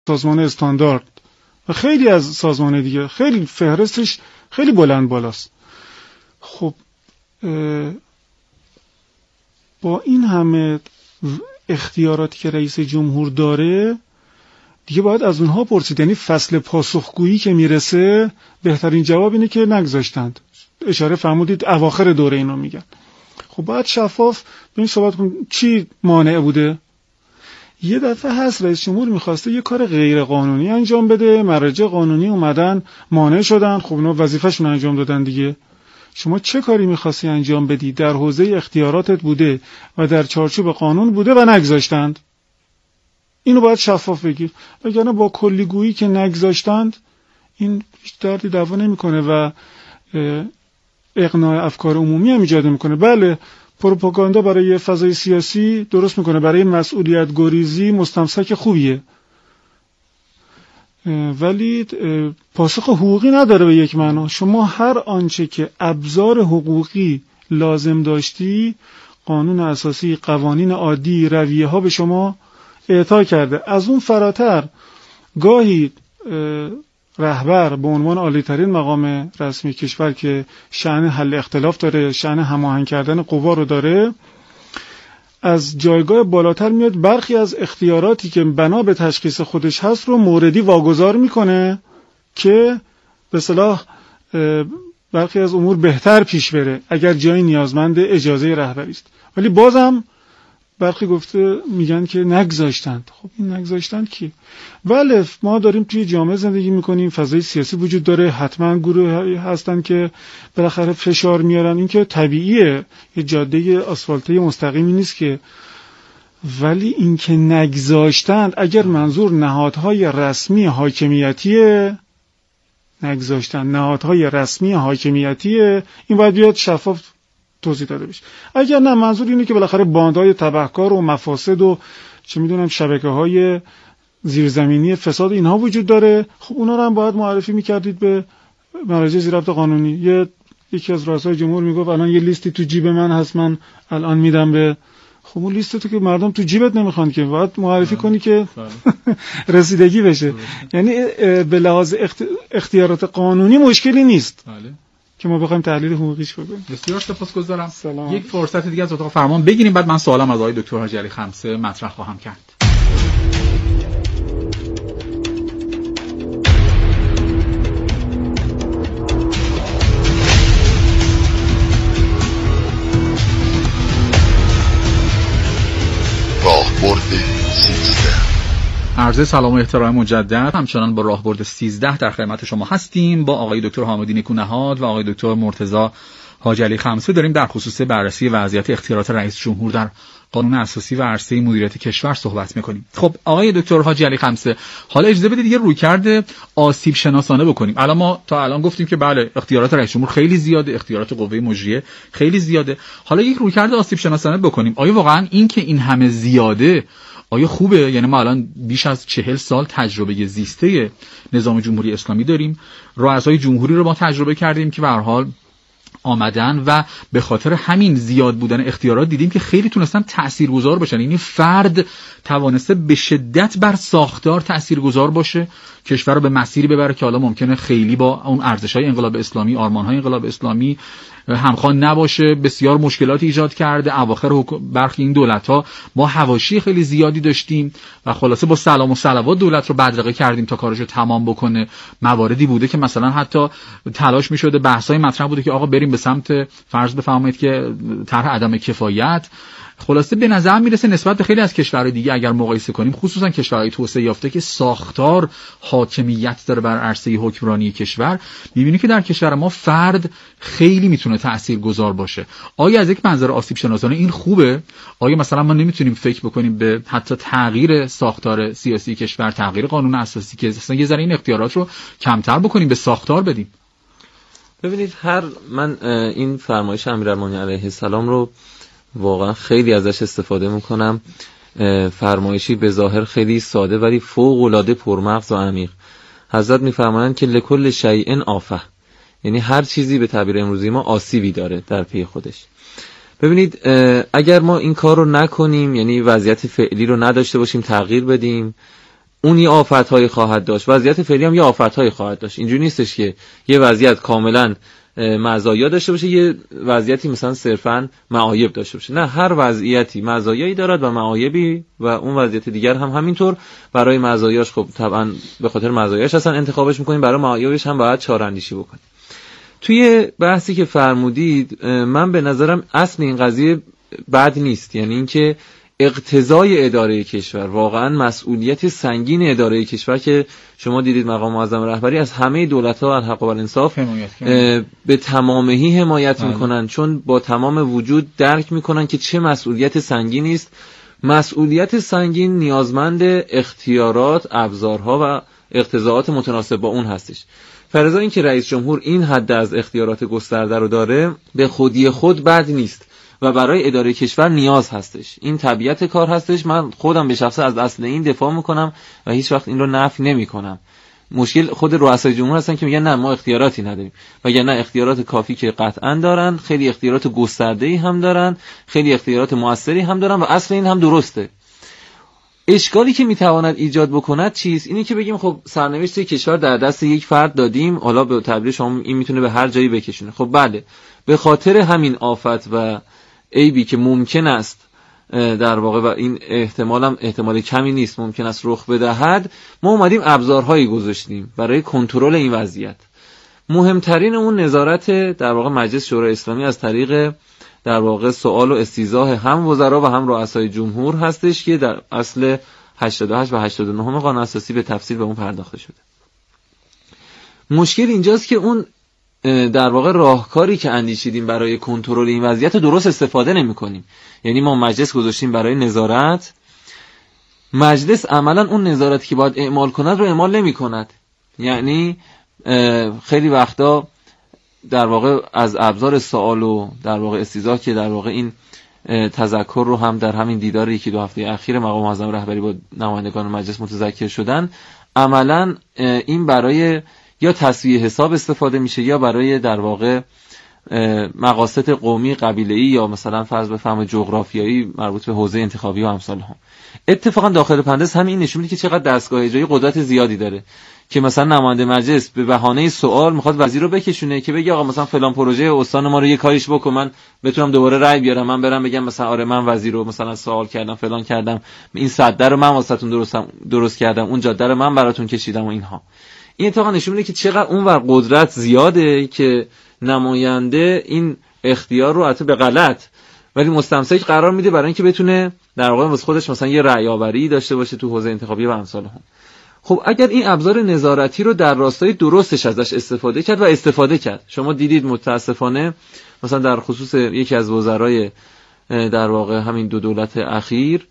سازمان استاندارد و خیلی از سازمان دیگه، خیلی فهرستش خیلی بلند بالاست. خب با این همه اختیاراتی که رئیس جمهور داره دیگه باید از اونها پرسید. یعنی فصل پاسخگویی که میرسه بهترین جواب اینه که نگذاشتند. اشاره فرمودید اواخر دوره اینو میگن. خب باید شفاف ببین صحبت کن چی مانع بوده. یه دفعه هست رئیس جمهور میخواسته یه کار غیر قانونی انجام بده، مراجع قانونی اومدن مانع شدن، خب اونا وظیفه‌شون انجام دادن دیگه. شما چه کاری میخواستی انجام بدی؟ در حوزه اختیاراتت بوده و در چارچوب قانون بوده و نگذاشتند. اینو باید شفاف بگیر. وگرنه با کلیگویی که نگذاشتند این هیچ دردی دعوا نمیکنه و اقناع افکار عمومی هم ایجاد میکنه. بله پروپاگاندا برای فضای سیاسی درست میکنه، برای مسئولیت گریزی مستمسک خوبیه، ولی پاسخ حقوقی نداره به یک معنا. شما هر آنچه که ابزار حقوقی لازم داشتی، قانون اساسی، قوانین عادی، رویه ها به شما اعطا کرده. از اون فراتر گاهی رهبر به عنوان عالی‌ترین مقام رسمی کشور که شأن حل اختلاف داره، شأن هماهنگ کردن قوا رو داره، از جایگاه بالاتر میاد برخی از اختیاراتی که بنا به تشخیص خودش هست رو موردی واگذار میکنه که به اصطلاح برخی از امور بهتر پیش بره اگر جایی نیازمند اجازه رهبری است. ولی بازم برخی گفته میگن که نگذاشتند. خب این نگذاشتند کی؟ بله ما داریم توی جامعه زندگی میکنیم، فضای سیاسی وجود داره، حتما گروه هستن که بالاخره فشار میارن، این که طبیعیه، یه جاده آسفالته مستقیمی نیست که. ولی این که نگذاشتند اگر منظور نهادهای رسمی حاکمیتیه، نگذاشتند نهادهای رسمی حاکمیتیه، این باید بیاد شفاف توضیح داده بشه. اگر نه منظور اینه که بالاخره باندهای تبهکار و مفاسد و چه میدونم شبکه‌های زیرزمینی فساد اینها وجود داره، خب اونا رو هم باید معرفی میکردید به مراجع ضبط قانونی. یکی از رؤسای جمهور میگفت الان یه لیستی تو جیب من هست، من الان میدم به. خب اون لیست تو که مردم تو جیبت نمیخوان که، باید معرفی کنی که رسیدگی بشه. یعنی به لحاظ اختیارات قانونی مشکلی نیست که ما بخوایم تحلیل حقوقیش بکنیم. بسیار سپاسگزارم. یک فرصت دیگه از اتاق فرمان بگیریم، بعد من سوالم از آقای دکتر حاجی علی خمسه مطرح خواهم کرد. راهبرد 13. عرض سلام و احترام مجدد. همچنان با راهبرد 13 در خدمت شما هستیم با آقای دکتر حامدی نیکونهاد و آقای دکتر مرتضی حاجی علی خمسه. داریم در خصوص بررسی وضعیت اختیارات رئیس جمهور در قانون اساسی و عرصه مدیریت کشور صحبت می‌کنیم. خب آقای دکتر حاجی علی خمسه، حالا اجازه بدید یه رویکرد آسیب شناسانه بکنیم. ما تا الان گفتیم که بله اختیارات رئیس جمهور خیلی زیاده، اختیارات قوه مجریه خیلی زیاده. حالا یک رویکرد آسیب شناسانه بکنیم. آیا واقعا این که این همه زیاده آیا خوبه؟ یعنی ما الان بیش از 40 سال تجربه زیسته نظام جمهوری اسلامی داریم. رؤسای جمهوری رو ما تجربه کردیم که به هر حال آمدن و به خاطر همین زیاد بودن اختیارات دیدیم که خیلی تونستن تاثیرگذار باشن. یعنی فرد توانسته به شدت بر ساختار تاثیرگذار باشه، کشور رو به مسیری ببره که حالا ممکنه خیلی با اون ارزش‌های انقلاب اسلامی، آرمان‌های انقلاب اسلامی همخوان نباشه. بسیار مشکلاتی ایجاد کرده. اواخر برخی این دولت‌ها ما حواشی خیلی زیادی داشتیم و خلاصه با سلام و صلوات دولت رو بدرقه کردیم تا کارشو تمام بکنه. مواردی بوده که مثلا حتی تلاش می‌شده، بحث‌های مطرح بوده که آقا بریم به سمت فرض بفرمایید که طرح عدم کفایت. خلاصه به نظر میرسه نسبت به خیلی از کشورهای دیگه اگر مقایسه کنیم، خصوصا کشورهای توسعه یافته که ساختار حاکمیت داره بر عرصه حکمرانی کشور، میبینی که در کشور ما فرد خیلی میتونه تاثیرگذار باشه. آیا از یک منظر آسیب شناسانه این خوبه؟ آیا مثلا ما نمیتونیم فکر بکنیم به حتی تغییر ساختار سیاسی کشور، تغییر قانون اساسی که اصلا یه ذره این اختیارات رو کمتر بکنیم، به ساختار بدیم؟ ببینید من این فرمایش امیرالمومنین علیه السلام رو واقعا خیلی ازش استفاده میکنم. فرمایشی به ظاهر خیلی ساده ولی فوق العاده پرمغز و عمیق. حضرت میفرمایند که لکل شیء آفه، یعنی هر چیزی به تعبیر امروزی ما آسیبی داره در پی خودش. ببینید اگر ما این کار رو نکنیم، یعنی وضعیت فعلی رو نداشته باشیم، تغییر بدیم، اون یه آفت‌هایی خواهد داشت، وضعیت فعلی هم یه آفت‌هایی خواهد داشت. اینجوری نیستش که یه وضعیت کاملا مزایا داشته باشه، یه وضعیتی مثلا صرفاً معایب داشته باشه. نه، هر وضعیتی مزایایی دارد و معایبی، و اون وضعیت دیگر هم همینطور. برای مزایاش خب طبعا به خاطر مزایاش اصلا انتخابش می‌کنیم، برای معایبش هم باید چاره‌اندیشی بکنیم. توی بحثی که فرمودید من به نظرم اصل این قضیه بد نیست، یعنی اینکه اقتضای اداره کشور، واقعا مسئولیت سنگین اداره کشور که شما دیدید مقام معظم رهبری از همه دولت‌ها الحق و الانصاف به تمامهی حمایت میکنن، چون با تمام وجود درک میکنن که چه مسئولیت سنگینی است. مسئولیت سنگین نیازمند اختیارات، ابزارها و اقتضاعات متناسب با اون هستش. فرضاً اینکه رئیس جمهور این حد از اختیارات گسترده رو داره، به خودی خود بد نیست و برای اداره کشور نیاز هستش. این طبیعت کار هستش. من خودم به شخصه از اصل این دفاع میکنم و هیچ وقت این رو نفی نمیکنم. مشکل خود رؤسای جمهور هستن که میگن نه ما اختیاراتی نداریم، و نه اختیارات کافی که قطعا دارن، خیلی اختیارات گسترده‌ای هم دارن، خیلی اختیارات موثری هم دارن و اصل این هم درسته. اشکالی که میتواند ایجاد بکند چیست؟ اینی که بگیم خب سرنوشت کشور در دست یک فرد دادیم، حالا به تعبیر شما این میتونه به هر جایی بکشونه. خب بله، به خاطر همین آفت و عیبی که ممکن است در واقع، و این احتمال کمی نیست ممکن است رخ بدهد، ما اومدیم ابزارهایی گذاشتیم برای کنترل این وضعیت. مهمترین اون نظارت در واقع مجلس شورای اسلامی از طریق در واقع سوال و استیضاح هم وزرا و هم رؤسای جمهور هستش که در اصل 88 و 89 قانون اساسی به تفصیل به اون پرداخته شده. مشکل اینجاست که اون در واقع راهکاری که اندیشیدیم برای کنترل این وضعیت درست استفاده نمی‌کنیم. یعنی ما مجلس گذاشتیم برای نظارت، مجلس عملاً اون نظارتی که باید اعمال کند رو اعمال نمی‌کند. یعنی خیلی وقتا در واقع از ابزار سوال و در واقع استیضاح که در واقع این تذکر رو هم در همین دیدار یکی دو هفته اخیر مقام معظم رهبری با نمایندگان مجلس متذکر شدن، عملاً این برای یا تسویه حساب استفاده میشه یا برای در واقع مقاصد قومی قبیله‌ای یا مثلا فرض بفرمایید جغرافیایی مربوط به حوزه انتخابی و امثال هم. اتفاقا داخل پرانتز همین نشون میده که چقدر دستگاه اجرایی قدرت زیادی داره که مثلا نماینده مجلس به بهانه سوال میخواد وزیر رو بکشونه که بگه آقا مثلا فلان پروژه استان ما رو یه کاریش بکن، من بتونم دوباره رأی بیارم، من برم بگم مثلا آره من وزیر رو مثلا سوال کردم فلان کردم، این سد رو من واسهتون درست کردم، اون جاده رو من براتون کشیدم و اینها. این اتفاقا نشون میده که چقدر اونور قدرت زیاده که نماینده این اختیار رو حتی به غلط ولی مستمسک قرار میده برای اینکه بتونه در واقع واسه خودش مثلا یه رأی آوری داشته باشه تو حوزه انتخابی و امثال هم. خب اگر این ابزار نظارتی رو در راستای درستش ازش استفاده کرد و استفاده کرد، شما دیدید متاسفانه مثلا در خصوص یکی از وزرای در واقع همین دو دولت اخیر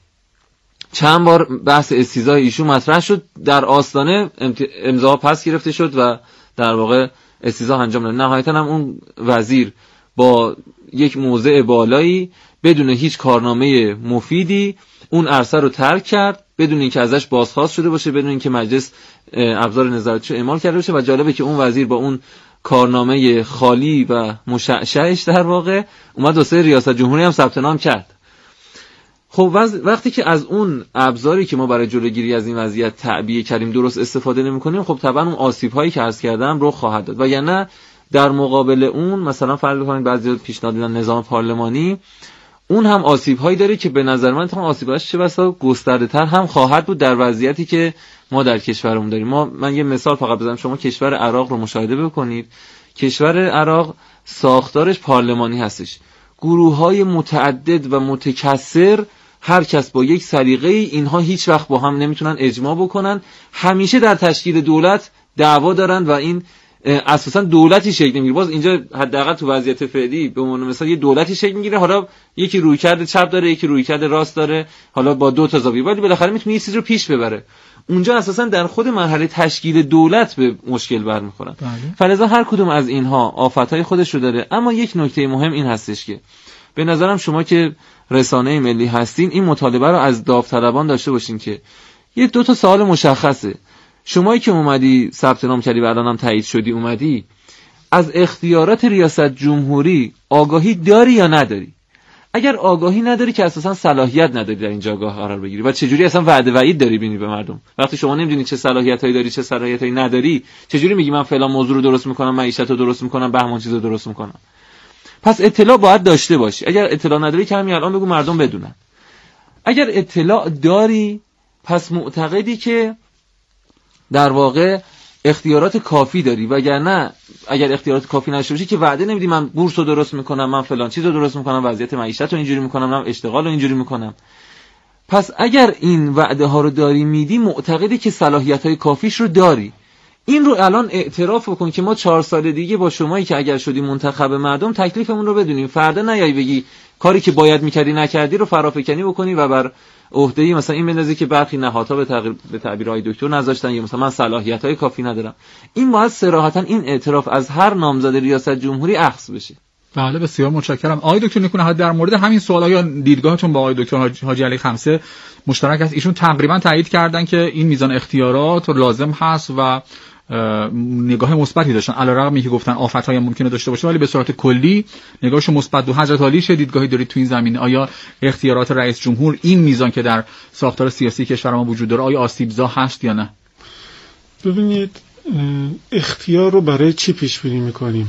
چند بار بحث استیضاح ایشون مطرح شد، در آستانه امضا پس گرفته شد و در واقع استیضاح انجام داد. نهایتا هم اون وزیر با یک موضع بالایی بدون هیچ کارنامه مفیدی اون عرصه رو ترک کرد، بدون اینکه ازش بازخواست شده باشه، بدون اینکه مجلس ابزار نظارتی رو اعمال کرده باشه. و جالبه که اون وزیر با اون کارنامه خالی و مشعشعش در واقع اومد واسه ریاست جمهوری هم ثبت نام کرد. خب وقتی که از اون ابزاری که ما برای جلوگیری از این وضعیت تعبیه کردیم درست استفاده نمی‌کنیم، خب طبعا اون آسیب‌هایی که عرض کردم رو خواهد داد. و یا نه در مقابل اون مثلا فرض بکنید بعضی پیشنهاد میدن نظام پارلمانی، اون هم آسیب‌هایی داره که به نظر من تا آسیب‌هاش چه بسا گسترده‌تر هم خواهد بود در وضعیتی که ما در کشورمون داریم. من یه مثال فقط بزنم، شما کشور عراق رو مشاهده بکنید. کشور عراق ساختارش پارلمانی هستش، گروه‌های متعدد و متکثر، هر کس با یک سلیقه، اینها هیچ وقت با هم نمیتونن اجماع بکنن، همیشه در تشکیل دولت دعوا دارن و این اساسا دولتی شکل نمیگیره. باز اینجا حداقل تو وضعیت فعلی به عنوان مثلا یه دولتی شکل میگیره، حالا یکی رویکرد چپ داره یکی رویکرد راست داره، حالا با دو تا زاویه، ولی بالاخره میتونه یه چیزی رو پیش ببره. اونجا اساسا در خود مرحله تشکیل دولت به مشکل برمیخورن. فلذا هر کدوم از اینها آفتهای خودش رو داره. اما یک نکته مهم این هستش که به نظرم شما که رسانه ملی هستین این مطالبه رو از داوطلبان داشته باشین که یه دو تا سوال مشخصه. شمایی که اومدی ثبت نام کردی و الانم تایید شدی اومدی، از اختیارات ریاست جمهوری آگاهی داری یا نداری؟ اگر آگاهی نداری که اساسا صلاحیت نداری در این جایگاه قرار بگیری و چجوری اصلا وعده وعید داری بینی به مردم. وقتی شما نمیدونی چه صلاحیتایی داری چه صلاحیتایی نداری، چجوری میگی من فلان موضوع رو درست میکنم، معیشت رو درست میکنم، بهمان چیز رو درست میکنم؟ پس اطلاع باید داشته باشی. اگر اطلاع نداری که همین الان بگو مردم بدونن. اگر اطلاع داری پس معتقدی که در واقع اختیارات کافی داری، وگرنه اگر اختیارات کافی نشه باشی که وعده نمیدی من بورس رو درست میکنم، من فلان چیز رو درست میکنم، وضعیت معیشت رو اینجوری میکنم، من اشتغال رو اینجوری میکنم. پس اگر این وعده ها رو داری میدی معتقدی که صلاحیت های کافیش رو داری. این رو الان اعتراف بکن که ما 4 سال دیگه با شمایی که اگر شدی منتخب مردم تکلیفمون رو بدونیم. فردا نیای بگی کاری که باید میکردی نکردی رو فرافکنی بکنی و بر عهده‌ای مثلا این بندازی که برخی نهادها به تعبیر آقای دکتر نذاشتن یا مثلا من صلاحیت‌های کافی ندارم. این باید صراحتاً این اعتراف از هر نامزد ریاست جمهوری اخذ بشه. بله بسیار متشکرم. آقای دکتر نکونهاد در مورد همین سوالا یا دیدگاهتون با آقای دکتر حاجی علی خمسه مشترک است. ایشون تقریبا تایید کردن که این میزان اختیارات لازم هست و نگاه مثبتی داشتن، علیرغم اینکه گفتن آفت‌های ممکنه داشته باشه، ولی به صورت کلی نگاهش مثبت. حضرت عالی چه دیدگاهی دارید تو این زمینه؟ آیا اختیارات رئیس جمهور این میزان که در ساختار سیاسی کشور ما وجود داره آیا آسیب‌زا هست یا نه؟ ببینید اختیار رو برای چی پیش بینی می‌کنیم؟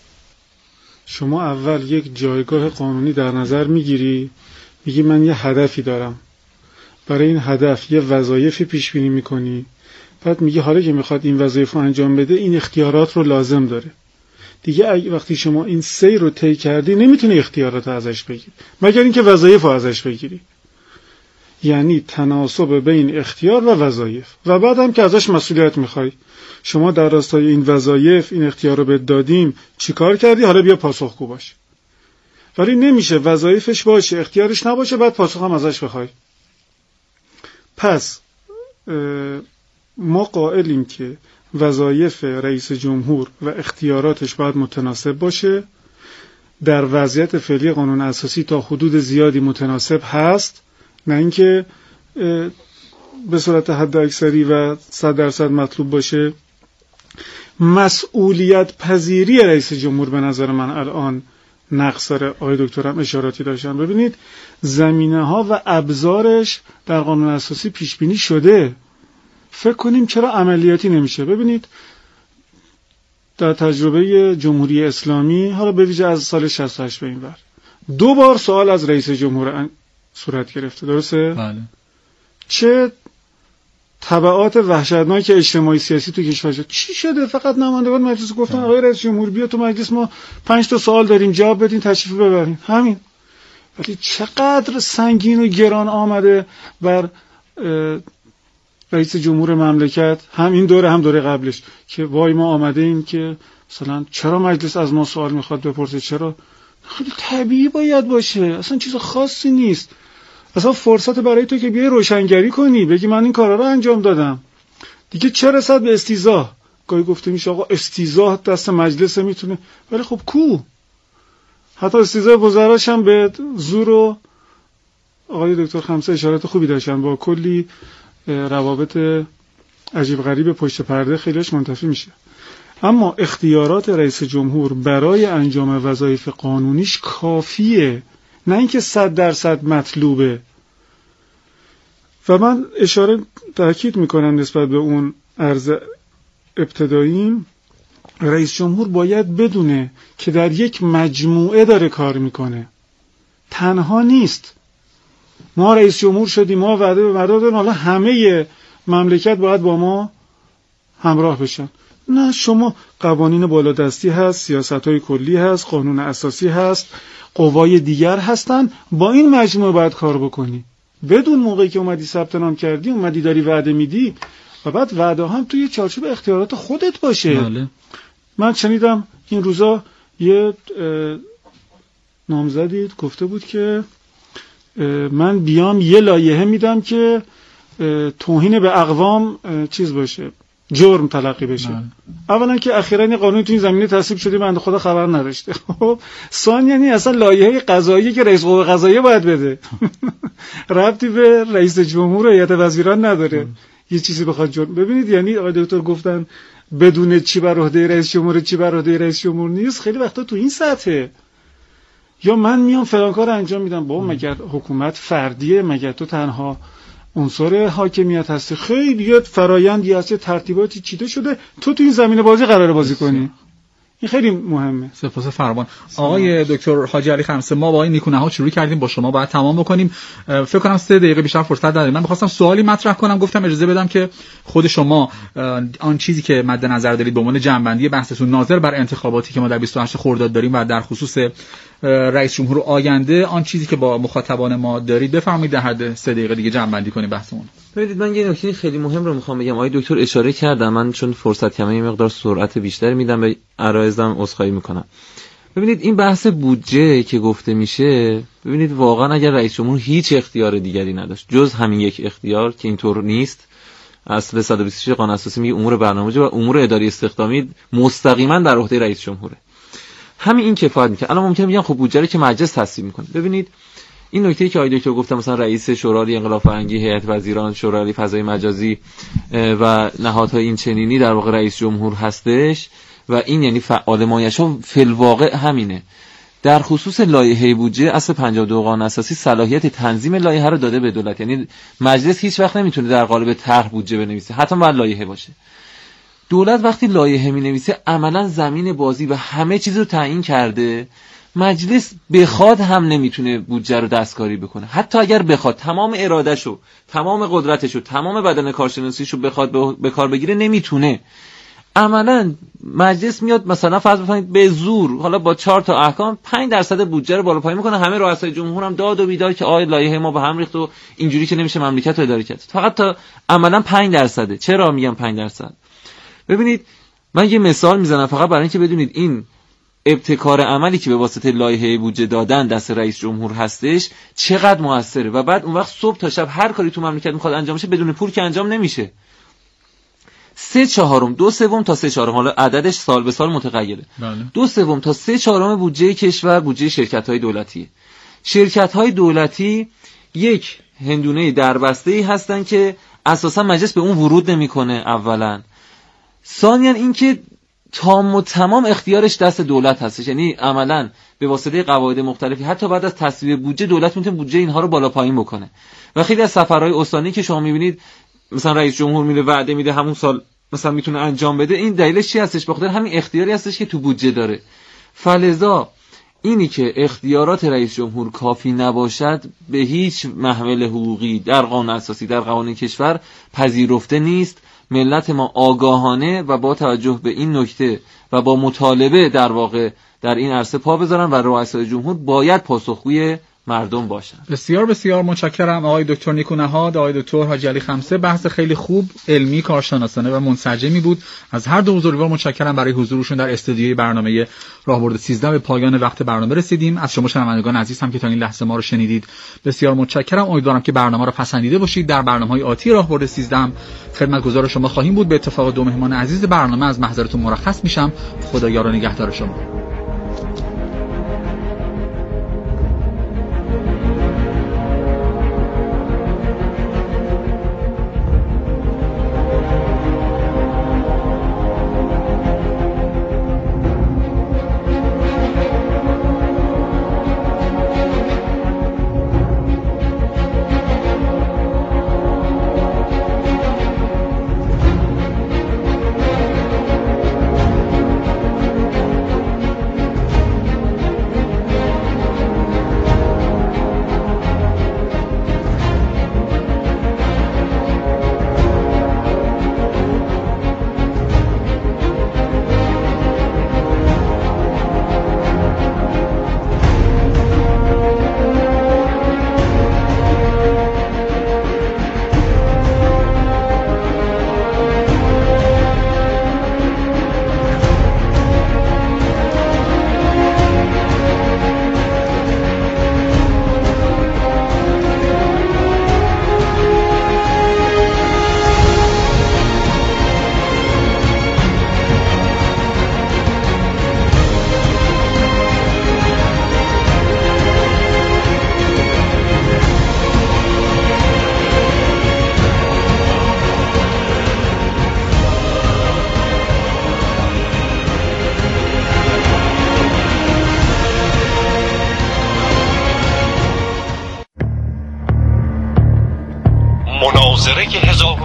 شما اول یک جایگاه قانونی در نظر میگیری، میگی من یه هدفی دارم، برای این هدف یه وظایفی پیش بینی می‌کنی، بعد میگه حالا که میخواد این وظایف رو انجام بده این اختیارات رو لازم داره. دیگه وقتی شما این سیر رو طی کردی نمیتونی اختیارات رو ازش بگیری مگر اینکه وظایف رو ازش بگیری. یعنی تناسب بین اختیار و وظایف و بعد هم که ازش مسئولیت میخوای. شما در راستای این وظایف این اختیار رو بهت دادیم چیکار کردی؟ حالا بیا پاسخگو باش. ولی نمیشه وظایفش باشه اختیارش نباشه بعد پاسخ هم ازش بخوای. پس ما قائلیم که وظایف رئیس جمهور و اختیاراتش باید متناسب باشه. در وضعیت فعلی قانون اساسی تا حدود زیادی متناسب هست، نه اینکه به صورت حد اکثری و 100% مطلوب باشه. مسئولیت پذیری رئیس جمهور به نظر من الان نقص داره. آقای دکتر هم اشاراتی داشتن. ببینید زمینه ها و ابزارش در قانون اساسی پیش بینی شده، فکر کنیم چرا عملیاتی نمیشه. ببینید در تجربه جمهوری اسلامی حالا به ویژه از سال 68 به این ور 2 بار سوال از رئیس جمهور صورت گرفته، درسته؟ بله. چه تبعات وحشتناک اجتماعی سیاسی تو کشور شد. چی شده؟ فقط نمایندگان مجلس گفتن آقای رئیس جمهور بیا تو مجلس ما 5 تا سوال داریم جواب بدین تشریف ببرین، همین. ولی چقدر سنگین و گران آمده بر رئیس جمهور مملکت، هم این دوره هم دوره قبلش، که وای ما آمده ایم که مثلا چرا مجلس از ما سوال میخواد بپرسه، چرا؟ خیلی طبیعی باید باشه، اصلا چیز خاصی نیست. اصلا فرصت برای تو که بیای روشنگری کنی، بگی من این کارا رو انجام دادم. دیگه چه رسد به استیضاح؟ گاهی گفته میشه آقا استیضاح دست مجلس میتونه، ولی خب کو؟ حتی استیضاح وزراش هم به زور و آقای دکتر خمسه اشارات خوبی داشتن، با کلی روابط عجیب غریب پشت پرده خیلیش منتفی میشه. اما اختیارات رئیس جمهور برای انجام وظایف قانونیش کافیه، نه اینکه 100% مطلوبه. و من تأکید میکنم نسبت به اون عرض ابتداییم، رئیس جمهور باید بدونه که در یک مجموعه داره کار میکنه، تنها نیست. ما رئیس جمهور شدیم، ما وعده به مردم دادیم، حالا همه مملکت باید با ما همراه بشن. نه، شما قوانین بالادستی هست، سیاست‌های کلی هست، قانون اساسی هست، قوای دیگر هستن، با این مجموعه باید کار بکنی. بدون موقعی که اومدی ثبت نام کردی، اومدی داری وعده میدی و بعد وعده هم توی چارچوب اختیارات خودت باشه. بله. من شنیدم این روزا یه نامزدی گفته بود که من بیام یه لایحه میدم که توهین به اقوام چیز باشه، جرم تلقی بشه. اولا که اخیراً این قانون تو این زمینه تصویب شده، بنده خدا خبر نداشته. خب ثانیاً یعنی اصلا لایحه قضایی که رئیس قوه قضاییه باید بده، ربطی به رئیس جمهور و هیئت وزیران نداره. یه چیزی بخواد جرم. ببینید یعنی آقای دکتر گفتن بدون چی بر عهده رئیس جمهور چی بر عهده رئیس جمهور نیست، خیلی وقتا تو این سطحه. یا من میام فلان کار انجام میدم. بابا مگر حکومت فردیه؟ مگر تو تنها عنصر حاکمیت هستی؟ خیلی فرایندی هست، ترتیباتی چیده شده، تو این زمینه بازی قراره بازی کنی. این خیلی مهمه. سپاس فرمان. آقای دکتر حاجی علی خمسه، ما با آقای نیکونهاد شروع کردیم، با شما باید تمام بکنیم. فکر کنم 3 دقیقه بیشتر فرصت نداریم. من می‌خواستم سوالی مطرح کنم، گفتم اجازه بدم که خود شما آن چیزی که مد نظر دارید به عنوان جنبندی بحثتون ناظر بر انتخاباتی که ما در 28 خرداد داریم و در خصوص رئیس جمهور آینده، آن چیزی که با مخاطبان ما دارید بفرمایید، در حد 3 دقیقه دیگه جنبندی کنیم بحثمون. ببینید من یه نکته خیلی مهم رو میخوام بگم. آقای دکتر اشاره کردم، من چون فرصت کمه یه مقدار سرعت بیشتری میدم به عرایضم، عذرخواهی میکنم. ببینید این بحث بودجه که گفته میشه، ببینید واقعا اگر رئیس جمهور هیچ اختیار دیگری نداشت جز همین یک اختیار که اینطور نیست، اصل 126 قانون اساسی میگه امور برنامه‌ریزی و امور اداری استخدامی مستقیما در عهده رئیس جمهوره. همین این کفایت میکنه. الان ممکنه بگن خب بودجه رو که مجلس تصویب میکنه. ببینید این نکته که آقای دکتر گفتم، مثلا رئیس شورای انقلاب فرهنگی، هیئت وزیران، شورای فضای مجازی و نهادهای این چنینی در واقع رئیس جمهور هستش و این یعنی فعال مایش‌ها فی الواقع همینه. در خصوص لایحه بودجه اصل 52 قانون اساسی صلاحیت تنظیم لایحه رو داده به دولت، یعنی مجلس هیچ وقت نمیتونه در قالب طرح بودجه بنویسه، حتما باید لایحه باشه. دولت وقتی لایحه مینویسه عملا زمین بازی و همه چیز رو تعیین کرده، مجلس بخواد هم نمیتونه بودجه رو دستکاری بکنه. حتی اگر بخواد تمام ارادهشو، تمام قدرتشو، تمام بدن کارشناسیشو بخواد به کار بگیره نمیتونه. عملا مجلس میاد مثلا فرض بفرمایید به زور، حالا با 4 تا احکام 5% بودجه رو بالا پایین میکنه. همه رؤسای جمهور هم داد و بیداد که آید لایحه ما به هم ریخت و اینجوری که نمیشه مملکت رو اداره کرد. فقط تا عملا 5%. چرا میگم 5%؟ ببینید من یه مثال میزنم فقط برای اینکه بدونید این ابتکار عملی که به واسطه لایحه بودجه دادن دست رئیس جمهور هستش چقدر موثره. و بعد اون وقت صبح تا شب هر کاری تو مملکت میخواد انجام بشه بدون پول که انجام نمیشه. 3/4 2/3 تا 3/4 حالا عددش سال به سال متغیره. 2/3 تا 3/4 بودجه کشور بودجه شرکت‌های دولتیه. شرکت‌های دولتی یک هندونه دربسته‌ای هستن که اساسا مجلس به اون ورود نمیکنه اولا. ثانیاً اینکه تام و تمام اختیارش دست دولت هستش، یعنی عملاً به واسطه قواعد مختلفی حتی بعد از تصویب بودجه دولت میتونه بودجه اینها رو بالا پایین بکنه. و خیلی از سفرهای استانی که شما میبینید مثلا رئیس جمهور میده وعده میده همون سال مثلا میتونه انجام بده، این دلیلش چی هستش؟ بخاطر همین اختیاری هستش که تو بودجه داره. فلذا اینی که اختیارات رئیس جمهور کافی نباشد به هیچ محمل حقوقی در قانون اساسی در قوانین کشور پذیرفته نیست. ملت ما آگاهانه و با توجه به این نکته و با مطالبه در واقع در این عرصه پا بذارن و رؤسای جمهور باید پاسخگوی مردم باشن. بسیار بسیار متشکرم آقای دکتر نیکونهاد، آقای دکتر حاجی علی خمسه. بحث خیلی خوب، علمی، کارشناسانه و منسجمی بود. از هر دو بزرگوار متشکرم برای حضورشون در استودیوی برنامه راهبرد 13. به پایان وقت برنامه رسیدیم. از شما شنوندگان عزیز هم که تا این لحظه ما رو شنیدید بسیار متشکرم. امیدوارم که برنامه رو پسندیده باشید. در برنامه‌های آتی راهبرد 13 هم خدمتگزار شما خواهیم بود. به اتفاق 2 مهمان عزیز برنامه از محضرتون مرخص میشم. خدایا و نگهدار شما.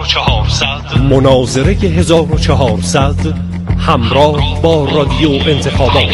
1400 مناظره 1400 همراه با رادیو انتخابات.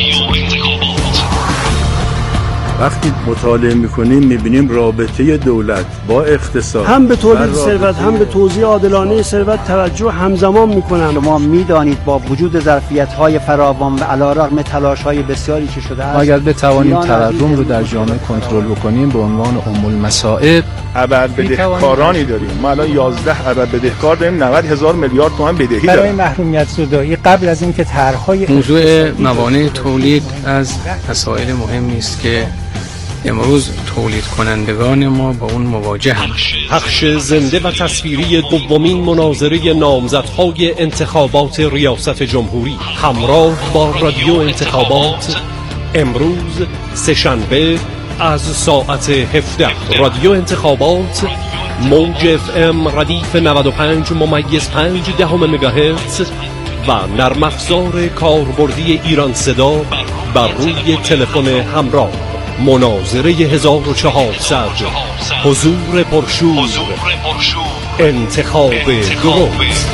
وقتی مطالعه میکنیم میبینیم رابطه دولت با اقتصاد هم به تولید ثروت هم به توزیع عادلانه ثروت توجه همزمان میکنن. شما میدانید با وجود ظرفیت‌های فراوان و علیرغم تلاش‌های بسیاری که شده است، اگر بتوانیم تورم رو در جامعه کنترل بکنیم به عنوان ام المصائب، ابد بدهکارانی داریم. ما الان 11 ابد بدهکار داریم، 90,000 میلیارد تومان بدهی داریم. برای محرومیت زدایی قبل از اینکه طرح‌های موضوع موانع تولید از مسائل مهمی است که امروز تولید کنندگان ما با اون مواجهند. پخش زنده و تصویری دومین مناظره نامزدهای انتخابات ریاست جمهوری همراه با رادیو انتخابات امروز سه‌شنبه از ساعت 17. رادیو انتخابات موج FM ردیف 95.5 مگاهرتز و نرم افزار کاربردی ایران صدا بر روی تلفن همراه. مناظره 1400 حضور پرشور، انتخاب درست.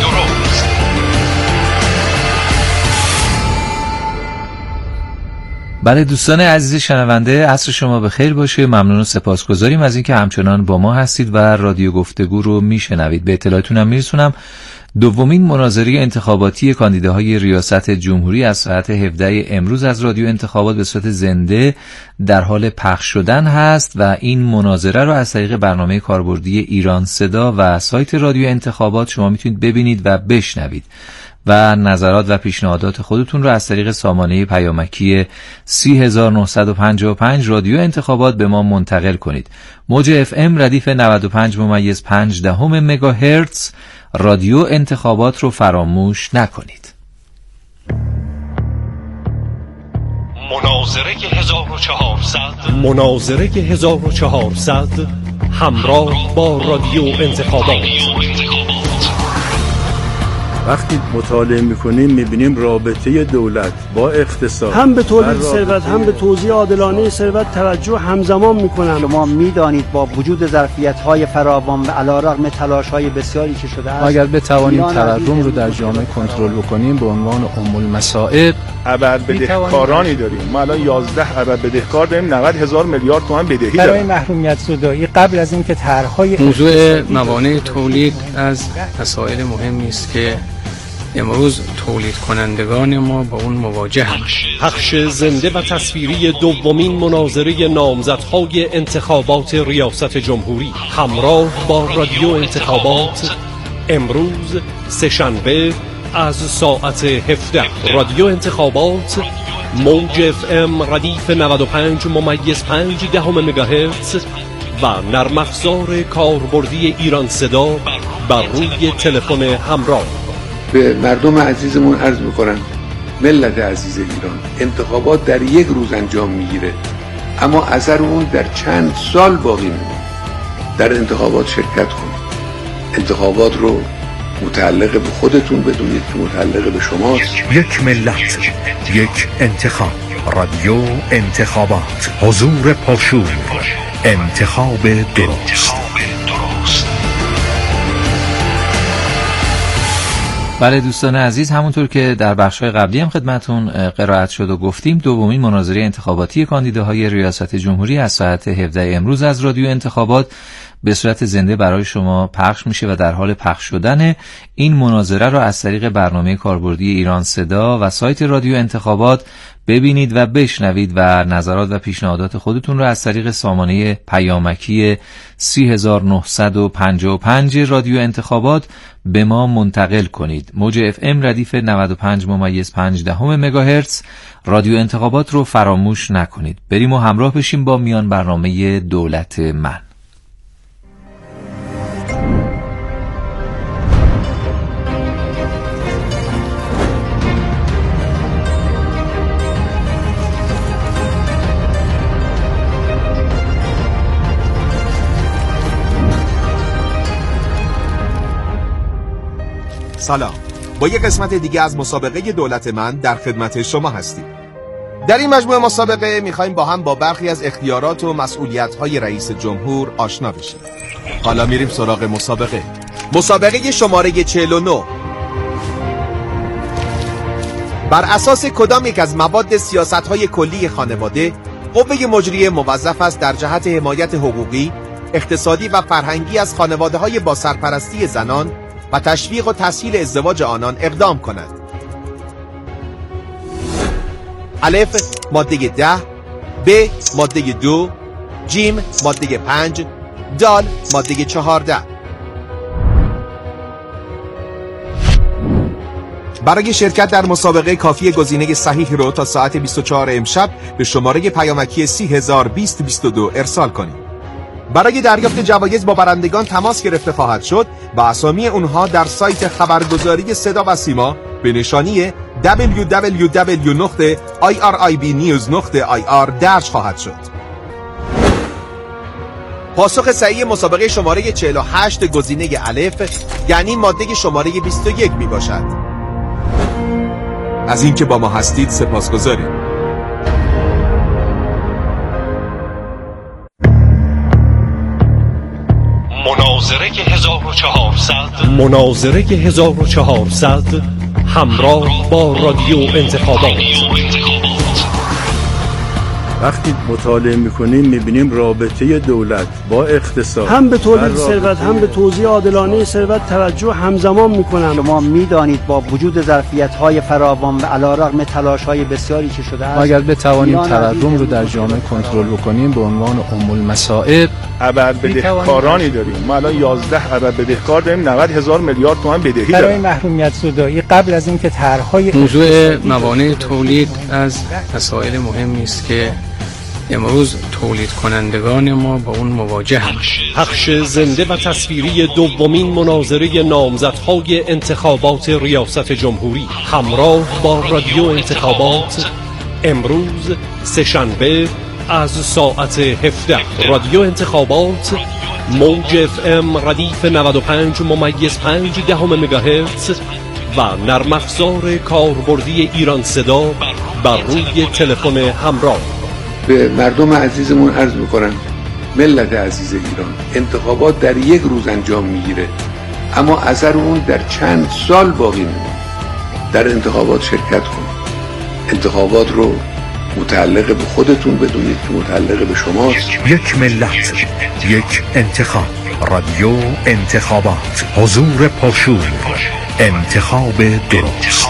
بله دوستان عزیز شنونده، عصر شما بخیر باشه. ممنون و سپاسگزاریم از اینکه همچنان با ما هستید و رادیو گفتگو رو میشنوید. به اطلاعتون هم میرسونم دومین مناظره انتخاباتی کاندیداهای ریاست جمهوری از ساعت 17 امروز از رادیو انتخابات به صورت زنده در حال پخش شدن هست و این مناظره رو از طریق برنامه کاربردی ایران صدا و سایت رادیو انتخابات شما میتونید ببینید و بشنوید و نظرات و پیشنهادات خودتون رو از طریق سامانه پیامکی 3955 رادیو انتخابات به ما منتقل کنید. موج FM ردیف 95.5 مگاهرتز. رادیو انتخابات رو فراموش نکنید. مناظره 1400 همراه با رادیو انتخابات. وقتی مطالعه میکنیم میبینیم رابطه دولت با اقتصاد هم به تولید ثروت هم به توزیع عادلانه ثروت توجه همزمان میکنن. شما میدانید با وجود ظرفیت‌های فراوان و علیرغم تلاش‌های بسیاری که شده است، اگر بتوانیم تورم رو در جامعه کنترل بکنیم به عنوان ام المصائب، ابد بدهکارانی داریم. ما الان 11 ابد بدهکار داریم، 90,000 میلیارد تومان بدهی داریم. برای محرومیت زدایی قبل از اینکه طرح‌های موضوع موانع تولید از مسائل مهمی است که امروز تولید کنندگان ما با اون مواجهند. پخش زنده و تصویری دومین مناظره نامزدهای انتخابات ریاست جمهوری همراه با رادیو انتخابات امروز سه‌شنبه از ساعت 17. رادیو انتخابات موج FM ردیف 95.5 مگاهرتز و نرم افزار کاربردی ایران صدا بر روی تلفن همراه. به مردم عزیزمون عرض میکنم ملت عزیز ایران، انتخابات در یک روز انجام میگیره اما اثر اون در چند سال باقی میمونه. در انتخابات شرکت کنید. انتخابات رو متعلق به خودتون بدونید که متعلق به شماست. یک ملت، یک انتخاب. رادیو انتخابات، حضور پرشور، انتخاب درست. بله دوستان عزیز، همونطور که در بخش‌های قبلی هم خدمتون قرائت شد و گفتیم دومین مناظره انتخاباتی کاندیداهای ریاست جمهوری از ساعت 17 امروز از رادیو انتخابات به صورت زنده برای شما پخش میشه و در حال پخش شدن. این مناظره رو از طریق برنامه کاربردی ایران صدا و سایت رادیو انتخابات ببینید و بشنوید و نظرات و پیشنهادات خودتون رو از طریق سامانه پیامکی 3955 رادیو انتخابات به ما منتقل کنید. موج FM ردیف 95.5 مگاهرتز. رادیو انتخابات رو فراموش نکنید. بریم و همراه بشیم با میان برنامه دولت من. سلام، با یک قسمت دیگه از مسابقه دولت من در خدمت شما هستیم. در این مجموعه مسابقه میخوایم با هم با برخی از اختیارات و مسئولیت‌های رئیس جمهور آشنا بشیم. حالا میریم سراغ مسابقه. مسابقه شماره 49. بر اساس کدام یک از مواد سیاست‌های کلی خانواده قوه مجریه موظف است در جهت حمایت حقوقی، اقتصادی و فرهنگی از خانواده‌های با سرپرستی زنان و تشویق و تسهیل ازدواج آنان اقدام کند؟ الف ماده 10، ب ماده 2، جیم ماده 5، دال ماده 14. برای شرکت در مسابقه کافی گزینه صحیح رو تا ساعت 24 امشب به شماره پیامکی 3002022 ارسال کنید. برای دریافت جوایز با برندگان تماس گرفته خواهد شد و اسامی اونها در سایت خبرگزاری صدا و سیما به نشانی www.iribnews.ir درج خواهد شد. پاسخ صحیح مسابقه شماره 48 گزینه الف یعنی ماده شماره 21 می باشد. از اینکه با ما هستید سپاسگزاریم. مناظره 1400 همراه با رادیو انتخابات. وقتی مطالعه میکنیم میبینیم رابطه دولت با اقتصاد هم به تولید ثروت هم به توزیع عادلانه ثروت توجه همزمان میکنم. شما میدانید با وجود ظرفیت‌های فراوان و علیرغم تلاش‌های بسیاری که شده است، اگر بتوانیم تورم رو در جامعه کنترل بکنیم به عنوان ام المصائب ابد بدهکارانی داریم. ما الان 11 ابد بدهکار داریم، 90,000 میلیارد تومان بدهی داریم. برای محرومیت زدایی قبل از اینکه طرح‌های موضوع موانع تولید از مسائل مهمی است که امروز تولید کنندگان ما با اون مواجهند. پخش زنده و تصویری دومین مناظره نامزدهای انتخابات ریاست جمهوری همراه با رادیو انتخابات امروز سه‌شنبه از ساعت 17. رادیو انتخابات موج FM ردیف 95.5 مگاهرتز و نرم افزار کاربردی ایران صدا بر روی تلفن همراه. به مردم عزیزمون عرض میکنم ملت عزیز ایران، انتخابات در یک روز انجام میگیره اما اثر اون در چند سال باقی میمونه. در انتخابات شرکت کنید. انتخابات رو متعلق به خودتون بدونید که متعلق به شماست. یک ملت، یک انتخاب. رادیو انتخابات، حضور پرشور، انتخاب درست.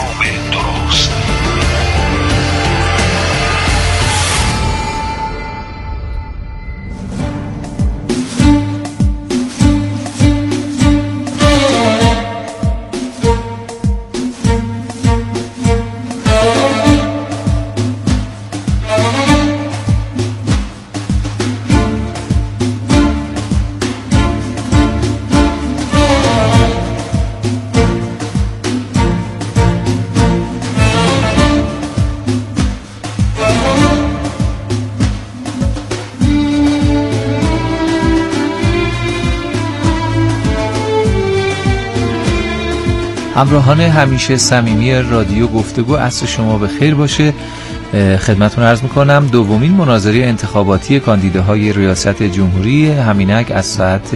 همراهان همیشه صمیمی رادیو گفتگو، عصر شما به خیر باشه. خدمتتون عرض میکنم دومین مناظره انتخاباتی کاندیداهای ریاست جمهوری همینک از ساعت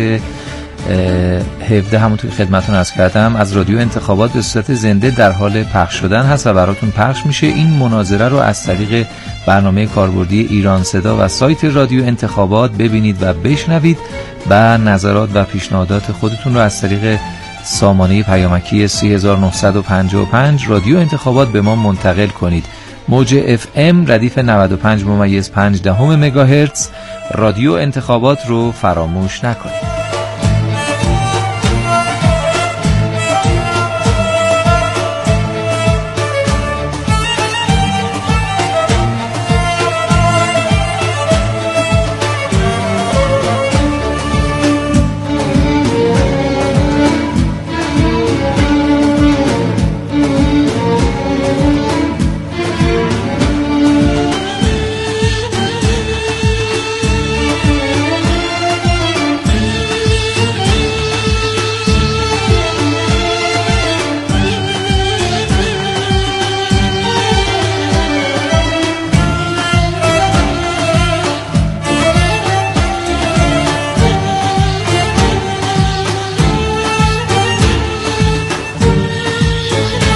17 همونطور که خدمتتون عرض کردم از رادیو انتخابات به صورت زنده در حال پخش شدن هست و براتون پخش میشه. این مناظره رو از طریق برنامه کاربردی ایران صدا و سایت رادیو انتخابات ببینید و بشنوید و نظرات و پیشنهادات خودتون رو از طریق سامانه پیامکی 3955 رادیو انتخابات به ما منتقل کنید. موج FM ردیف 95.5 مگاهرتز رادیو انتخابات رو فراموش نکنید.